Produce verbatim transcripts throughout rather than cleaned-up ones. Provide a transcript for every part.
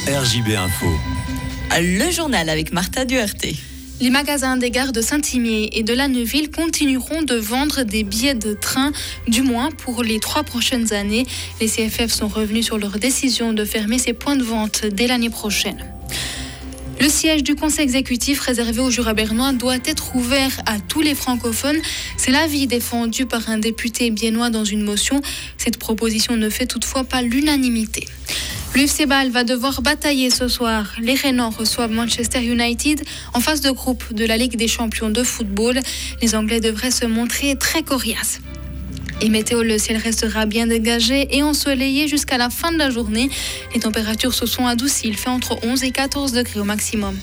R J B Info. Le journal avec Martha Duarte. Les magasins des gares de Saint-Imier et de La Neuville continueront de vendre des billets de train, du moins pour les trois prochaines années. Les C F F sont revenus sur leur décision de fermer ces points de vente dès l'année prochaine. Le siège du conseil exécutif réservé aux Jura bernois doit être ouvert à tous les francophones. C'est l'avis défendu par un député biennois dans une motion. Cette proposition ne fait toutefois pas l'unanimité. Le F C Bâle va devoir batailler ce soir. Les Rhénans reçoivent Manchester United en phase de groupe de la Ligue des champions de football. Les Anglais devraient se montrer très coriaces. Et météo, le ciel restera bien dégagé et ensoleillé jusqu'à la fin de la journée. Les températures se sont adoucies. Il fait entre onze et quatorze degrés au maximum.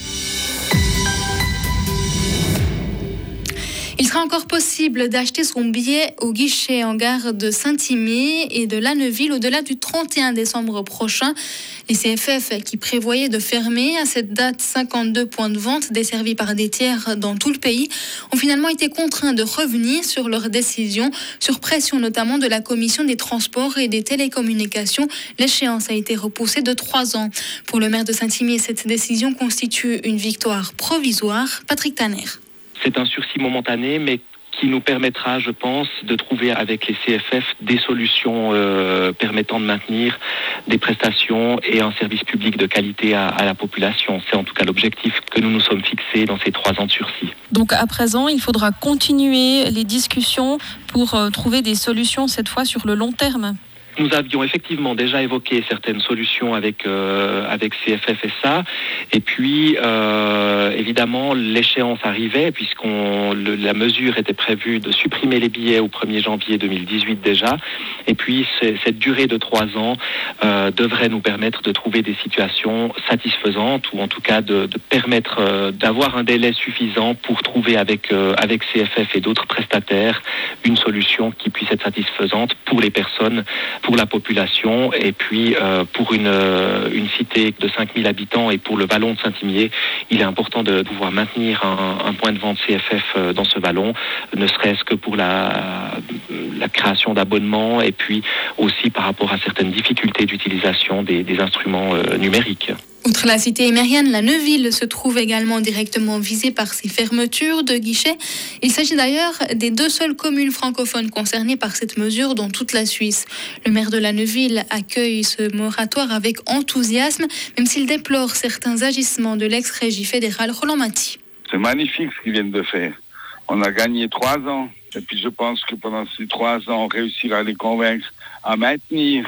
Il sera encore possible d'acheter son billet au guichet en gare de Saint-Imier et de La Neuville au-delà du trente et un décembre prochain. Les C F F qui prévoyaient de fermer à cette date cinquante-deux points de vente desservis par des tiers dans tout le pays ont finalement été contraints de revenir sur leur décision, sur pression notamment de la Commission des transports et des télécommunications. L'échéance a été repoussée de trois ans. Pour le maire de Saint-Imier, cette décision constitue une victoire provisoire. Patrick Tanner. C'est un sursis momentané, mais qui nous permettra, je pense, de trouver avec les C F F des solutions euh, permettant de maintenir des prestations et un service public de qualité à, à la population. C'est en tout cas l'objectif que nous nous sommes fixés dans ces trois ans de sursis. Donc à présent, il faudra continuer les discussions pour euh, trouver des solutions, cette fois sur le long terme. Nous avions effectivement déjà évoqué certaines solutions avec euh, avec C F F S A, et puis euh, évidemment l'échéance arrivait puisqu'on le, la mesure était prévue de supprimer les billets au premier janvier deux mille dix-huit déjà, et puis cette durée de trois ans euh, devrait nous permettre de trouver des situations satisfaisantes, ou en tout cas de, de permettre euh, d'avoir un délai suffisant pour trouver avec euh, avec C F F et d'autres prestataires une solution qui puisse être satisfaisante pour les personnes, pour la population, et puis euh, pour une, euh, une cité de cinq mille habitants et pour le vallon de Saint-Imier, il est important de pouvoir maintenir un, un point de vente C F F dans ce vallon, ne serait-ce que pour la, la création d'abonnements et puis aussi par rapport à certaines difficultés d'utilisation des, des instruments euh, numériques. Outre la cité émérienne, La Neuville se trouve également directement visée par ces fermetures de guichets. Il s'agit d'ailleurs des deux seules communes francophones concernées par cette mesure dans toute la Suisse. Le maire de La Neuville accueille ce moratoire avec enthousiasme, même s'il déplore certains agissements de l'ex-régie fédérale Roland Maty. C'est magnifique ce qu'ils viennent de faire. On a gagné trois ans. Et puis je pense que pendant ces trois ans, on réussira à les convaincre à maintenir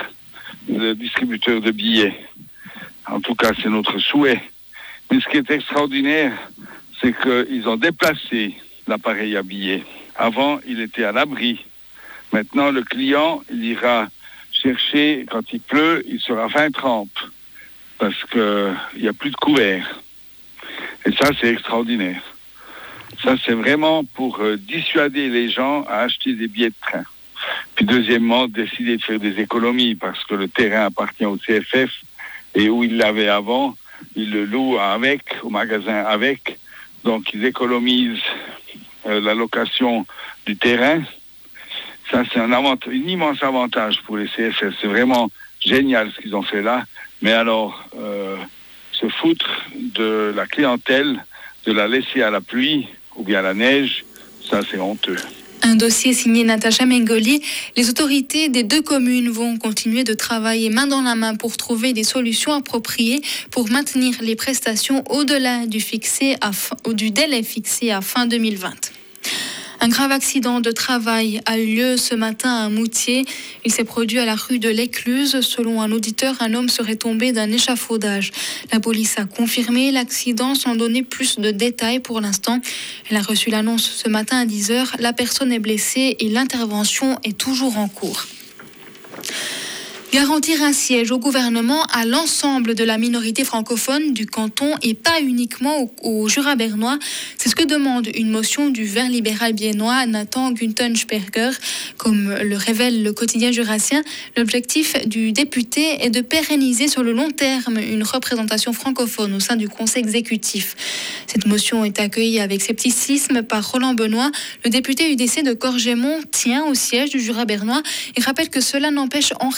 le distributeur de billets. En tout cas, c'est notre souhait. Mais ce qui est extraordinaire, c'est qu'ils ont déplacé l'appareil à billets. Avant, il était à l'abri. Maintenant, le client, il ira chercher, quand il pleut, il sera fin trempe. Parce qu'il n'y a plus de couvert. Et ça, c'est extraordinaire. Ça, c'est vraiment pour euh, dissuader les gens à acheter des billets de train. Puis deuxièmement, décider de faire des économies, parce que le terrain appartient au C F F. Et où ils l'avaient avant, ils le louent avec, au magasin avec. Donc, ils économisent euh, la location du terrain. Ça, c'est un, avant- un immense avantage pour les C F F. C'est vraiment génial ce qu'ils ont fait là. Mais alors, euh, se foutre de la clientèle, de la laisser à la pluie ou bien à la neige, ça, c'est honteux. Un dossier signé Natacha Mengoli. Les autorités des deux communes vont continuer de travailler main dans la main pour trouver des solutions appropriées pour maintenir les prestations au-delà du, fixé à fin, du délai fixé à fin deux mille vingt. Un grave accident de travail a eu lieu ce matin à Moutier. Il s'est produit à la rue de l'Écluse. Selon un auditeur, un homme serait tombé d'un échafaudage. La police a confirmé l'accident sans donner plus de détails pour l'instant. Elle a reçu l'annonce ce matin à dix heures. La personne est blessée et l'intervention est toujours en cours. Garantir un siège au gouvernement à l'ensemble de la minorité francophone du canton et pas uniquement au, au Jura bernois, c'est ce que demande une motion du Vert libéral biennois Nathan Guntensperger. Comme le révèle le quotidien jurassien, l'objectif du député est de pérenniser sur le long terme une représentation francophone au sein du conseil exécutif. Cette motion est accueillie avec scepticisme par Roland Benoît. Le député U D C de Corgémont tient au siège du Jura bernois et rappelle que cela n'empêche en rien l'élection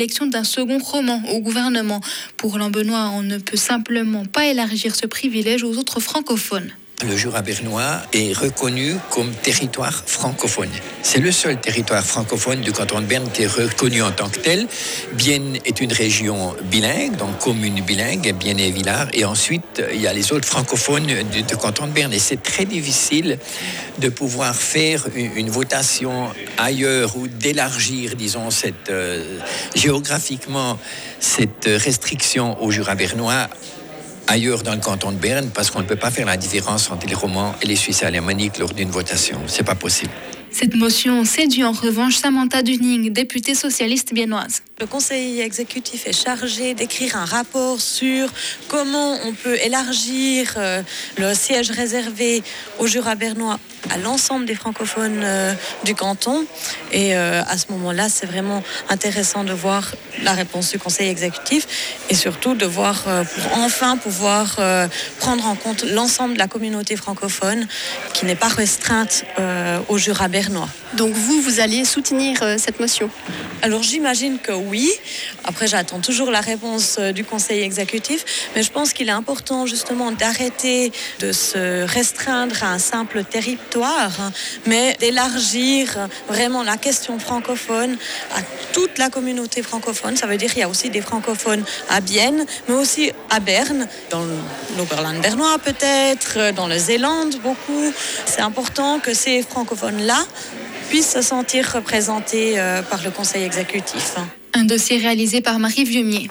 l'élection d'un second roman au gouvernement. Pour Lambenois, on ne peut simplement pas élargir ce privilège aux autres francophones. Le Jura bernois est reconnu comme territoire francophone. C'est le seul territoire francophone du canton de Berne qui est reconnu en tant que tel. Bienne est une région bilingue, donc commune bilingue, Bienne et Villars. Et ensuite, il y a les autres francophones du, du canton de Berne. Et c'est très difficile de pouvoir faire une, une votation ailleurs ou d'élargir, disons, cette, euh, géographiquement, cette restriction au Jura bernois ailleurs dans le canton de Berne, parce qu'on ne peut pas faire la différence entre les romans et les Suisses alémaniques lors d'une votation. C'est pas possible. Cette motion séduit en revanche Samantha Dunning, députée socialiste biennoise. Le conseil exécutif est chargé d'écrire un rapport sur comment on peut élargir euh, le siège réservé au Jura bernois à l'ensemble des francophones euh, du canton. Et euh, à ce moment-là, c'est vraiment intéressant de voir la réponse du conseil exécutif et surtout de voir euh, pour enfin pouvoir euh, prendre en compte l'ensemble de la communauté francophone qui n'est pas restreinte euh, au Jura bernois. Donc vous, vous allez soutenir euh, cette motion ? Alors j'imagine que oui. Après, j'attends toujours la réponse euh, du conseil exécutif. Mais je pense qu'il est important justement d'arrêter de se restreindre à un simple territoire, hein, mais d'élargir vraiment la question francophone à toute la communauté francophone. Ça veut dire qu'il y a aussi des francophones à Bienne, mais aussi à Berne, dans l'Oberland bernois peut-être, dans le Zéland beaucoup. C'est important que ces francophones-là puissent se sentir représentés euh, par le conseil exécutif. Un dossier réalisé par Marie Vieumier.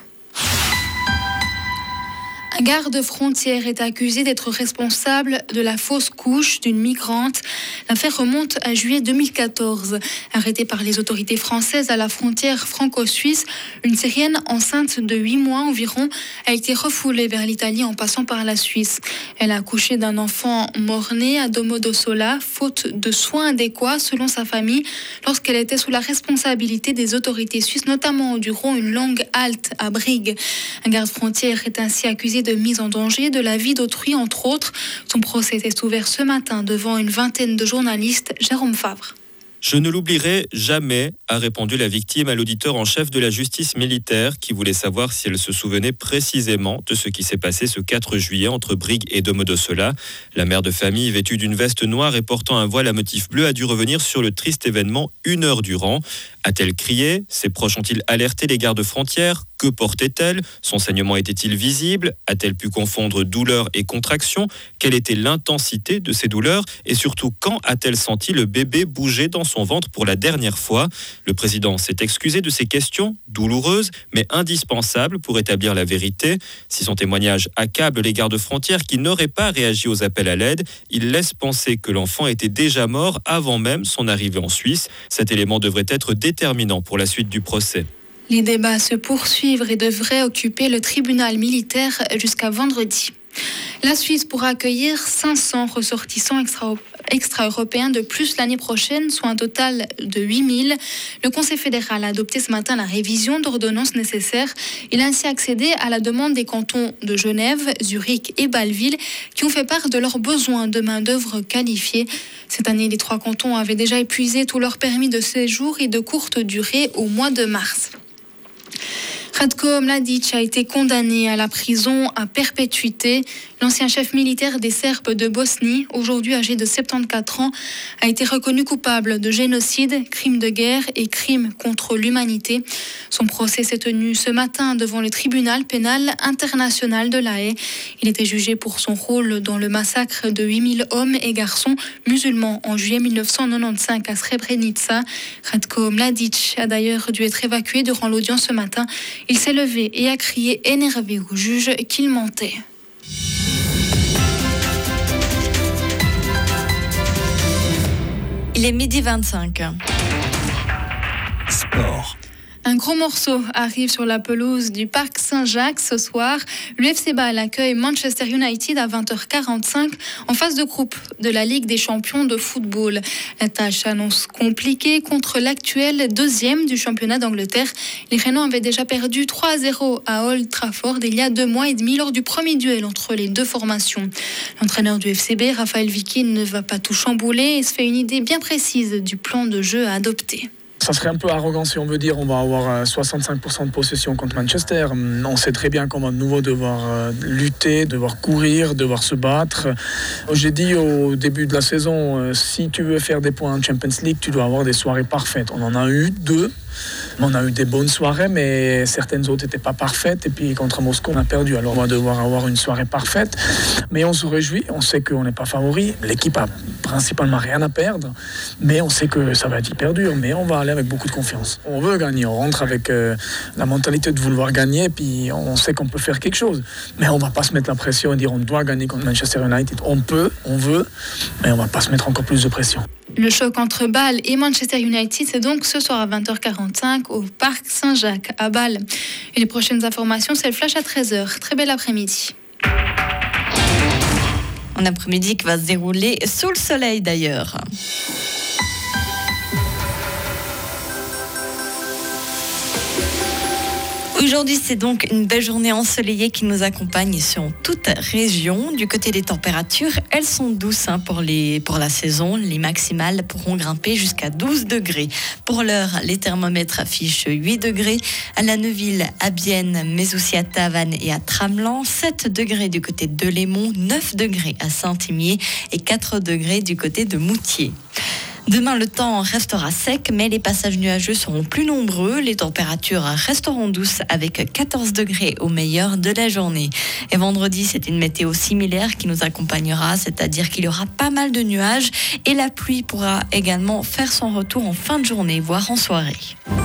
Un garde-frontière est accusé d'être responsable de la fausse couche d'une migrante. L'affaire remonte à juillet deux mille quatorze. Arrêtée par les autorités françaises à la frontière franco-suisse, une Syrienne enceinte de huit mois environ a été refoulée vers l'Italie en passant par la Suisse. Elle a accouché d'un enfant mort-né à Domodossola, faute de soins adéquats selon sa famille, lorsqu'elle était sous la responsabilité des autorités suisses, notamment durant une longue halte à Brigue. Un garde-frontière est ainsi accusé de mise en danger de la vie d'autrui, entre autres. Son procès est ouvert ce matin devant une vingtaine de journalistes. Jérôme Favre. Je ne l'oublierai jamais, a répondu la victime à l'auditeur en chef de la justice militaire qui voulait savoir si elle se souvenait précisément de ce qui s'est passé ce quatre juillet entre Brigue et Domodossola. La mère de famille, vêtue d'une veste noire et portant un voile à motif bleu, a dû revenir sur le triste événement une heure durant. A-t-elle crié ? Ses proches ont-ils alerté les gardes-frontières ? Que portait-elle ? Son saignement était-il visible ? A-t-elle pu confondre douleur et contraction ? Quelle était l'intensité de ces douleurs ? Et surtout, quand a-t-elle senti le bébé bouger dans son ventre pour la dernière fois ? Le président s'est excusé de ces questions douloureuses, mais indispensables pour établir la vérité. Si son témoignage accable les gardes-frontières qui n'auraient pas réagi aux appels à l'aide, il laisse penser que l'enfant était déjà mort avant même son arrivée en Suisse. Cet élément devrait être déterminant pour la suite du procès. Les débats se poursuivent et devraient occuper le tribunal militaire jusqu'à vendredi. La Suisse pourra accueillir cinq cents ressortissants extra- extra-européens de plus l'année prochaine, soit un total de huit mille. Le Conseil fédéral a adopté ce matin la révision d'ordonnances nécessaires. Il a ainsi accédé à la demande des cantons de Genève, Zurich et Bâle-Ville qui ont fait part de leurs besoins de main-d'œuvre qualifiée. Cette année, les trois cantons avaient déjà épuisé tous leurs permis de séjour et de courte durée au mois de mars. Ratko Mladic a été condamné à la prison à perpétuité. L'ancien chef militaire des Serbes de Bosnie, aujourd'hui âgé de soixante-quatorze ans, a été reconnu coupable de génocide, crime de guerre et crime contre l'humanité. Son procès s'est tenu ce matin devant le tribunal pénal international de La Haye. Il était jugé pour son rôle dans le massacre de huit mille hommes et garçons musulmans en juillet mille neuf cent quatre-vingt-quinze à Srebrenica. Ratko Mladic a d'ailleurs dû être évacué durant l'audience ce matin. Il s'est levé et a crié énervé au juge qu'il mentait. Il est midi vingt-cinq. Sport. Un gros morceau arrive sur la pelouse du Parc Saint-Jacques ce soir. L'U F C Bâle accueille Manchester United à vingt heures quarante-cinq en phase de groupe de la Ligue des champions de football. La tâche s'annonce compliquée contre l'actuel deuxième du championnat d'Angleterre. Les Rénans avaient déjà perdu trois à zéro à Old Trafford il y a deux mois et demi lors du premier duel entre les deux formations. L'entraîneur du F C B, Raphaël Vicky, ne va pas tout chambouler et se fait une idée bien précise du plan de jeu à adopter. Ça serait un peu arrogant si on veut dire on va avoir soixante-cinq pour cent de possession contre Manchester. On sait très bien qu'on va de nouveau devoir lutter, devoir courir, devoir se battre. J'ai dit au début de la saison, si tu veux faire des points en Champions League, tu dois avoir des soirées parfaites. On en a eu deux. On a eu des bonnes soirées, mais certaines autres n'étaient pas parfaites. Et puis contre Moscou, on a perdu. Alors on va devoir avoir une soirée parfaite. Mais on se réjouit. On sait qu'on n'est pas favori. L'équipe a principalement rien à perdre. Mais on sait que ça va être hyper dur. Mais on va aller avec beaucoup de confiance. On veut gagner. On rentre avec euh, la mentalité de vouloir gagner. Puis on sait qu'on peut faire quelque chose. Mais on ne va pas se mettre la pression et dire on doit gagner contre Manchester United. On peut, on veut. Mais on ne va pas se mettre encore plus de pression. Le choc entre Bâle et Manchester United, c'est donc ce soir à vingt heures quarante-cinq au Parc Saint-Jacques à Bâle. Et les prochaines informations, c'est le flash à treize heures. Très bel après-midi. Un après-midi qui va se dérouler sous le soleil d'ailleurs. Aujourd'hui, c'est donc une belle journée ensoleillée qui nous accompagne sur toute région. Du côté des températures, elles sont douces hein, pour, les, pour la saison. Les maximales pourront grimper jusqu'à douze degrés. Pour l'heure, les thermomètres affichent huit degrés. À La Neuville, à Bienne, mais aussi à Tavannes et à Tramelan. sept degrés du côté de Delémont, neuf degrés à Saint-Imier et quatre degrés du côté de Moutier. Demain, le temps restera sec, mais les passages nuageux seront plus nombreux. Les températures resteront douces avec quatorze degrés au meilleur de la journée. Et vendredi, c'est une météo similaire qui nous accompagnera, c'est-à-dire qu'il y aura pas mal de nuages et la pluie pourra également faire son retour en fin de journée, voire en soirée.